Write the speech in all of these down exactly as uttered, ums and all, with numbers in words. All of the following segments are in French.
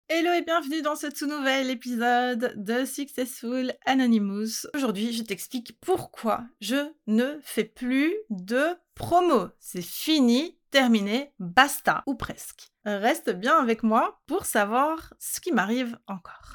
Hello et bienvenue dans ce tout nouvel épisode de Successful Anonymous. Aujourd'hui, je t'explique pourquoi je ne fais plus de promo. C'est fini, terminé, basta, ou presque. Reste bien avec moi pour savoir ce qui m'arrive encore.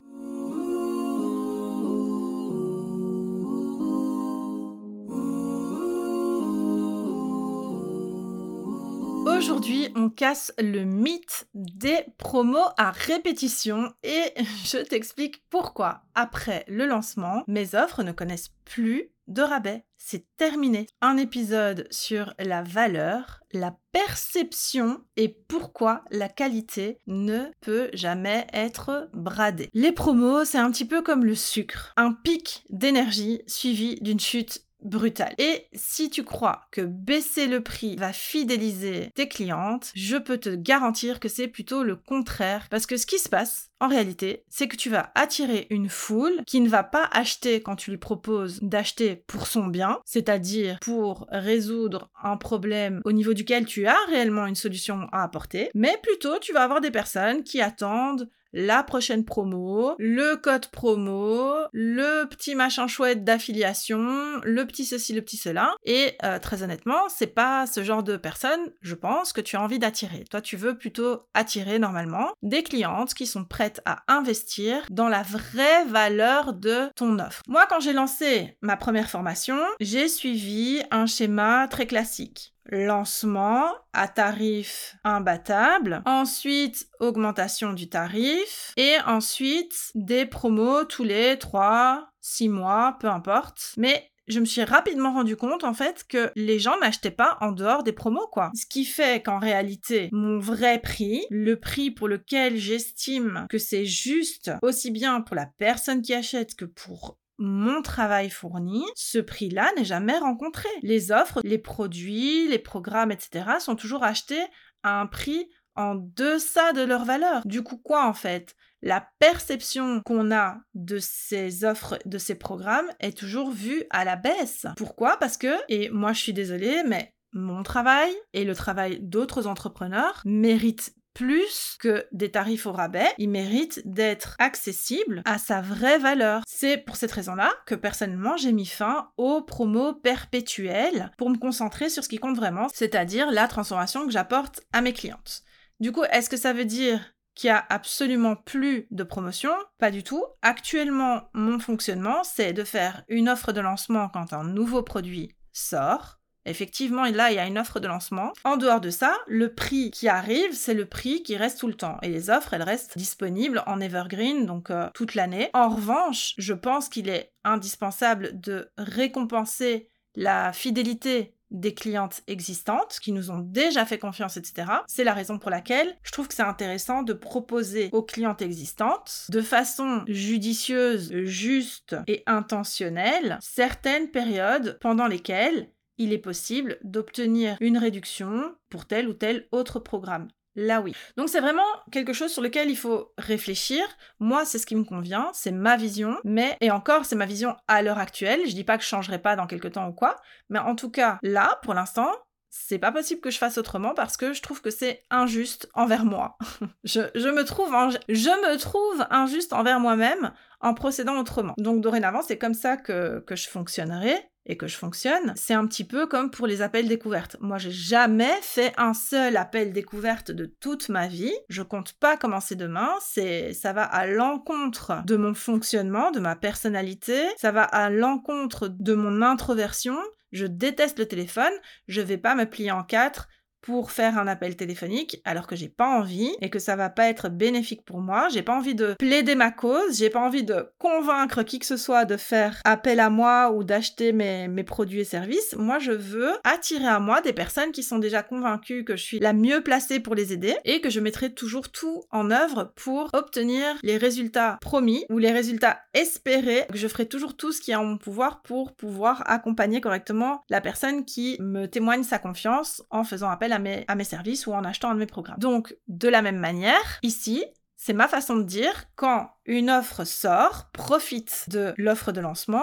Aujourd'hui, on casse le mythe des promos à répétition et je t'explique pourquoi. Après le lancement, mes offres ne connaissent plus de rabais. C'est terminé. Un épisode sur la valeur, la perception et pourquoi la qualité ne peut jamais être bradée. Les promos, c'est un petit peu comme le sucre. Un pic d'énergie suivi d'une chute brutale. Et si tu crois que baisser le prix va fidéliser tes clientes, je peux te garantir que c'est plutôt le contraire. Parce que ce qui se passe, en réalité, c'est que tu vas attirer une foule qui ne va pas acheter quand tu lui proposes d'acheter pour son bien, c'est-à-dire pour résoudre un problème au niveau duquel tu as réellement une solution à apporter, mais plutôt tu vas avoir des personnes qui attendent la prochaine promo, le code promo, le petit machin chouette d'affiliation, le petit ceci, le petit cela. Et euh, très honnêtement, c'est pas ce genre de personnes, je pense, que tu as envie d'attirer. Toi, tu veux plutôt attirer normalement des clientes qui sont prêtes à investir dans la vraie valeur de ton offre. Moi, quand j'ai lancé ma première formation, j'ai suivi un schéma très classique. Lancement à tarif imbattable, ensuite augmentation du tarif et ensuite des promos tous les trois, six mois, peu importe. Mais je me suis rapidement rendu compte en fait que les gens n'achetaient pas en dehors des promos quoi. Ce qui fait qu'en réalité, mon vrai prix, le prix pour lequel j'estime que c'est juste aussi bien pour la personne qui achète que pour mon travail fourni, ce prix-là n'est jamais rencontré. Les offres, les produits, les programmes, et cetera sont toujours achetés à un prix en deçà de leur valeur. Du coup, quoi en fait ? La perception qu'on a de ces offres, de ces programmes est toujours vue à la baisse. Pourquoi ? Parce que, et moi je suis désolée, mais mon travail et le travail d'autres entrepreneurs méritent plus que des tarifs au rabais, il mérite d'être accessible à sa vraie valeur. C'est pour cette raison-là que personnellement j'ai mis fin aux promos perpétuels pour me concentrer sur ce qui compte vraiment, c'est-à-dire la transformation que j'apporte à mes clientes. Du coup, est-ce que ça veut dire qu'il y a absolument plus de promotion? Pas du tout. Actuellement, mon fonctionnement, c'est de faire une offre de lancement quand un nouveau produit sort. Effectivement, là, il y a une offre de lancement. En dehors de ça, le prix qui arrive, c'est le prix qui reste tout le temps. Et les offres, elles restent disponibles en evergreen, donc euh, toute l'année. En revanche, je pense qu'il est indispensable de récompenser la fidélité des clientes existantes qui nous ont déjà fait confiance, et cetera. C'est la raison pour laquelle je trouve que c'est intéressant de proposer aux clientes existantes, de façon judicieuse, juste et intentionnelle, certaines périodes pendant lesquelles il est possible d'obtenir une réduction pour tel ou tel autre programme. Là oui. Donc c'est vraiment quelque chose sur lequel il faut réfléchir. Moi, c'est ce qui me convient, c'est ma vision, mais, et encore, c'est ma vision à l'heure actuelle. Je dis pas que je changerai pas dans quelque temps ou quoi, mais en tout cas, là, pour l'instant, c'est pas possible que je fasse autrement parce que je trouve que c'est injuste envers moi. je, je, me trouve en, je me trouve injuste envers moi-même en procédant autrement. Donc dorénavant, c'est comme ça que, que je fonctionnerai. Et que je fonctionne, c'est un petit peu comme pour les appels découvertes. Moi, j'ai jamais fait un seul appel découverte de toute ma vie. Je compte pas commencer demain. C'est, ça va à l'encontre de mon fonctionnement, de ma personnalité. Ça va à l'encontre de mon introversion. Je déteste le téléphone. Je vais pas me plier en quatre pour faire un appel téléphonique alors que j'ai pas envie et que ça va pas être bénéfique pour moi. J'ai pas envie de plaider ma cause, j'ai pas envie de convaincre qui que ce soit de faire appel à moi ou d'acheter mes, mes produits et services. Moi, je veux attirer à moi des personnes qui sont déjà convaincues que je suis la mieux placée pour les aider et que je mettrai toujours tout en œuvre pour obtenir les résultats promis ou les résultats espérés, que je ferai toujours tout ce qui est en mon pouvoir pour pouvoir accompagner correctement la personne qui me témoigne sa confiance en faisant appel à mes, à mes services ou en achetant un de mes programmes. Donc, de la même manière, ici, c'est ma façon de dire, quand une offre sort, profite de l'offre de lancement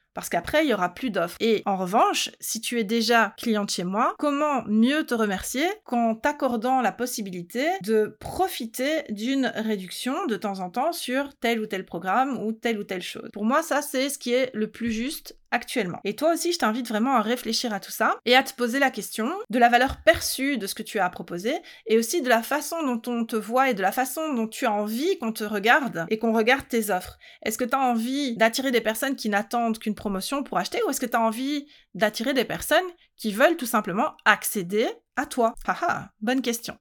Parce qu'après, il y aura plus d'offres. Et en revanche, si tu es déjà cliente chez moi, comment mieux te remercier qu'en t'accordant la possibilité de profiter d'une réduction de temps en temps sur tel ou tel programme ou telle ou telle chose. Pour moi, ça, c'est ce qui est le plus juste actuellement. Et toi aussi, je t'invite vraiment à réfléchir à tout ça et à te poser la question de la valeur perçue de ce que tu as à proposer et aussi de la façon dont on te voit et de la façon dont tu as envie qu'on te regarde et qu'on regarde tes offres. Est-ce que tu as envie d'attirer des personnes qui n'attendent qu'une promotion pour acheter ou est-ce que tu as envie d'attirer des personnes qui veulent tout simplement accéder à toi? Haha, bonne question.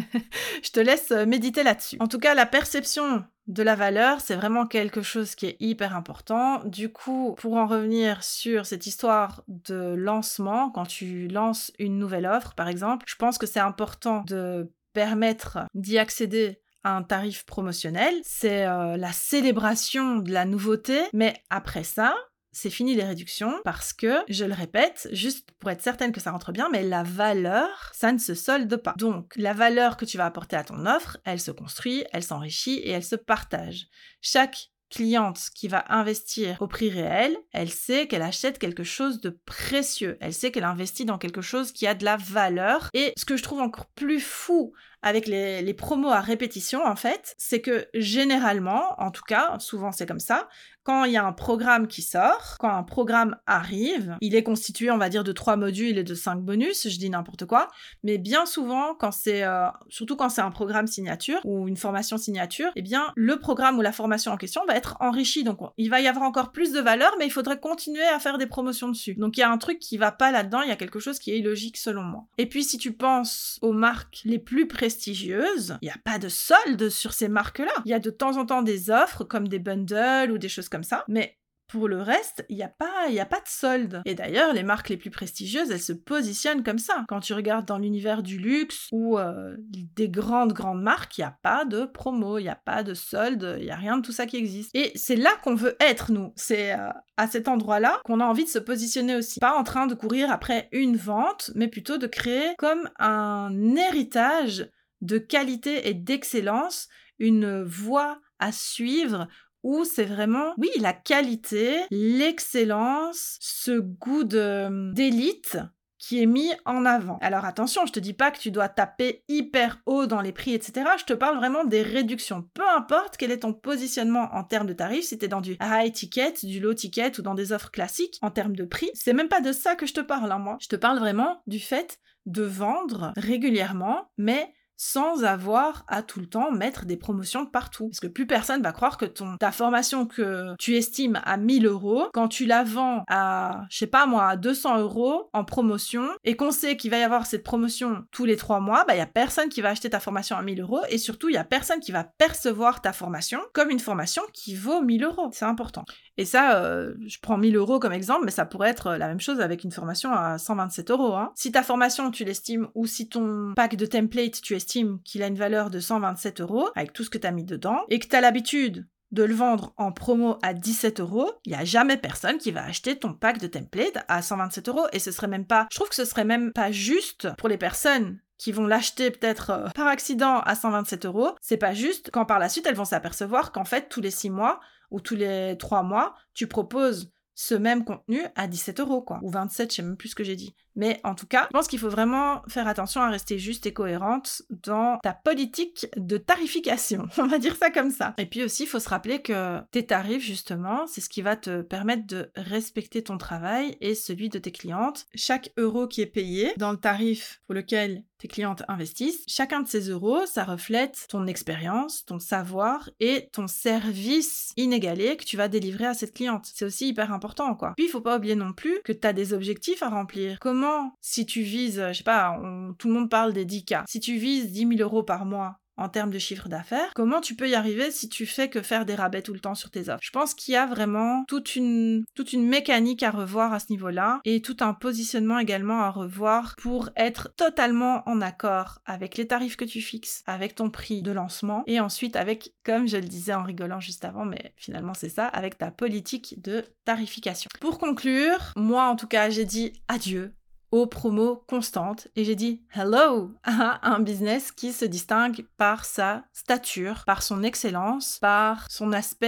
Je te laisse méditer là-dessus. En tout cas, la perception de la valeur, c'est vraiment quelque chose qui est hyper important. Du coup, pour en revenir sur cette histoire de lancement, quand tu lances une nouvelle offre, par exemple, je pense que c'est important de permettre d'y accéder à un tarif promotionnel. C'est euh, la célébration de la nouveauté, mais après ça, c'est fini les réductions parce que, je le répète, juste pour être certaine que ça rentre bien, mais la valeur, ça ne se solde pas. Donc, la valeur que tu vas apporter à ton offre, elle se construit, elle s'enrichit et elle se partage. Chaque cliente qui va investir au prix réel, elle sait qu'elle achète quelque chose de précieux. Elle sait qu'elle investit dans quelque chose qui a de la valeur. Et ce que je trouve encore plus fou avec les, les promos à répétition, en fait, c'est que généralement, en tout cas, souvent c'est comme ça, quand il y a un programme qui sort, quand un programme arrive, il est constitué, on va dire, de trois modules et de cinq bonus, je dis n'importe quoi, mais bien souvent, quand c'est, euh, surtout quand c'est un programme signature ou une formation signature, eh bien, le programme ou la formation en question va être enrichi, donc il va y avoir encore plus de valeur, mais il faudrait continuer à faire des promotions dessus. Donc il y a un truc qui va pas là-dedans, il y a quelque chose qui est illogique selon moi. Et puis si tu penses aux marques les plus prestigieuses, il n'y a pas de solde sur ces marques-là. Il y a de temps en temps des offres comme des bundles ou des choses comme ça, mais pour le reste, il n'y a pas, il y a pas de solde. Et d'ailleurs, les marques les plus prestigieuses, elles se positionnent comme ça. Quand tu regardes dans l'univers du luxe ou euh, des grandes, grandes marques, il n'y a pas de promo, il n'y a pas de solde, il n'y a rien de tout ça qui existe. Et c'est là qu'on veut être, nous. C'est euh, à cet endroit-là qu'on a envie de se positionner aussi. Pas en train de courir après une vente, mais plutôt de créer comme un héritage de qualité et d'excellence, une voie à suivre où c'est vraiment, oui, la qualité, l'excellence, ce goût de, d'élite qui est mis en avant. Alors attention, je te dis pas que tu dois taper hyper haut dans les prix, et cetera. Je te parle vraiment des réductions. Peu importe quel est ton positionnement en termes de tarifs, si t'es dans du high ticket, du low ticket ou dans des offres classiques, en termes de prix, c'est même pas de ça que je te parle, hein, moi. Je te parle vraiment du fait de vendre régulièrement, mais sans avoir à tout le temps mettre des promotions partout. Parce que plus personne va croire que ton, ta formation que tu estimes à mille euros, quand tu la vends à, je sais pas moi, à deux cents euros en promotion, et qu'on sait qu'il va y avoir cette promotion tous les trois mois, bah, il y a personne qui va acheter ta formation à mille euros, et surtout, il y a personne qui va percevoir ta formation comme une formation qui vaut mille euros. C'est important. Et ça, euh, je prends mille euros comme exemple, mais ça pourrait être la même chose avec une formation à cent vingt-sept euros. Hein. Si ta formation, tu l'estimes, ou si ton pack de template, tu estimes qu'il a une valeur de cent vingt-sept euros, avec tout ce que tu as mis dedans, et que tu as l'habitude de le vendre en promo à dix-sept euros, il n'y a jamais personne qui va acheter ton pack de template à cent vingt-sept euros. Et ce serait même pas, je trouve que ce serait même pas juste pour les personnes qui vont l'acheter peut-être euh, par accident à cent vingt-sept euros. C'est pas juste quand par la suite elles vont s'apercevoir qu'en fait tous les six mois ou tous les trois mois, tu proposes ce même contenu à dix-sept euros, quoi. Ou vingt-sept, je sais même plus ce que j'ai dit. Mais en tout cas, je pense qu'il faut vraiment faire attention à rester juste et cohérente dans ta politique de tarification. On va dire ça comme ça. Et puis aussi, il faut se rappeler que tes tarifs, justement, c'est ce qui va te permettre de respecter ton travail et celui de tes clientes. Chaque euro qui est payé dans le tarif pour lequel tes clientes investissent, chacun de ces euros, ça reflète ton expérience, ton savoir et ton service inégalé que tu vas délivrer à cette cliente. C'est aussi hyper important, quoi. Puis, il faut pas oublier non plus que tu as des objectifs à remplir. Comment, si tu vises, je sais pas, on- tout le monde parle des dix K, si tu vises dix mille euros par mois en termes de chiffre d'affaires, comment tu peux y arriver si tu fais que faire des rabais tout le temps sur tes offres? Je pense qu'il y a vraiment toute une, toute une mécanique à revoir à ce niveau-là et tout un positionnement également à revoir pour être totalement en accord avec les tarifs que tu fixes, avec ton prix de lancement et ensuite avec, comme je le disais en rigolant juste avant, mais finalement c'est ça, avec ta politique de tarification. Pour conclure, moi en tout cas j'ai dit adieu aux promos constantes et j'ai dit hello à un business qui se distingue par sa stature, par son excellence, par son aspect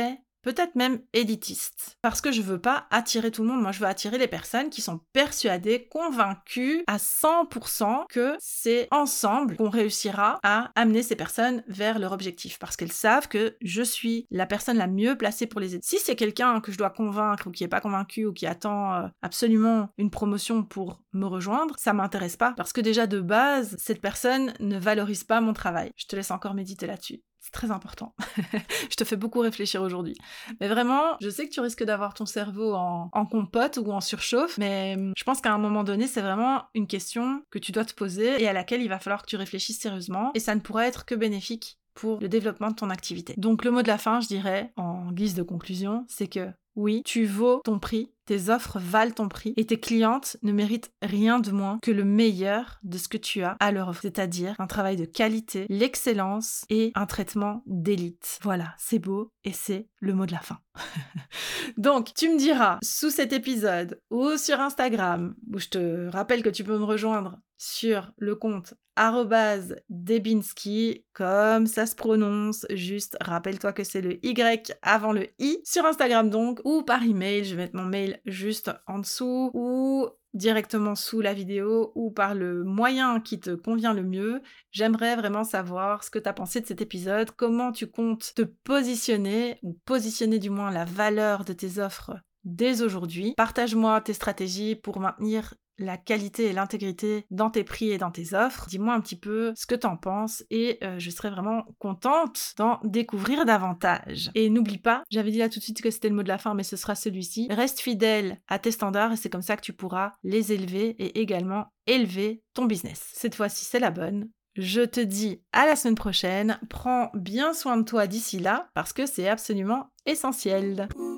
peut-être même élitiste. Parce que je veux pas attirer tout le monde, moi je veux attirer les personnes qui sont persuadées, convaincues à cent pour cent que c'est ensemble qu'on réussira à amener ces personnes vers leur objectif. Parce qu'elles savent que je suis la personne la mieux placée pour les aider. Si c'est quelqu'un que je dois convaincre ou qui est pas convaincu ou qui attend euh, absolument une promotion pour me rejoindre, ça m'intéresse pas. Parce que déjà de base, cette personne ne valorise pas mon travail. Je te laisse encore méditer là-dessus. C'est très important. Je te fais beaucoup réfléchir aujourd'hui. Mais vraiment, je sais que tu risques d'avoir ton cerveau en, en compote ou en surchauffe, mais je pense qu'à un moment donné, c'est vraiment une question que tu dois te poser et à laquelle il va falloir que tu réfléchisses sérieusement. Et ça ne pourra être que bénéfique pour le développement de ton activité. Donc le mot de la fin, je dirais, en guise de conclusion, c'est que oui, tu vaux ton prix, tes offres valent ton prix et tes clientes ne méritent rien de moins que le meilleur de ce que tu as à leur offre, c'est-à-dire un travail de qualité, l'excellence et un traitement d'élite. Voilà, c'est beau et c'est le mot de la fin. Donc, tu me diras sous cet épisode ou sur Instagram, où je te rappelle que tu peux me rejoindre sur le compte arobase debinski, comme ça se prononce, juste rappelle-toi que c'est le Y avant le I, sur Instagram donc, ou par email, je vais mettre mon mail juste en dessous, ou directement sous la vidéo, ou par le moyen qui te convient le mieux. J'aimerais vraiment savoir ce que tu as pensé de cet épisode, comment tu comptes te positionner, ou positionner du moins la valeur de tes offres dès aujourd'hui. Partage-moi tes stratégies pour maintenir la qualité et l'intégrité dans tes prix et dans tes offres. Dis-moi un petit peu ce que t'en penses et euh, je serais vraiment contente d'en découvrir davantage. Et n'oublie pas, j'avais dit là tout de suite que c'était le mot de la fin, mais ce sera celui-ci. Reste fidèle à tes standards et c'est comme ça que tu pourras les élever et également élever ton business. Cette fois-ci, c'est la bonne. Je te dis à la semaine prochaine. Prends bien soin de toi d'ici là parce que c'est absolument essentiel.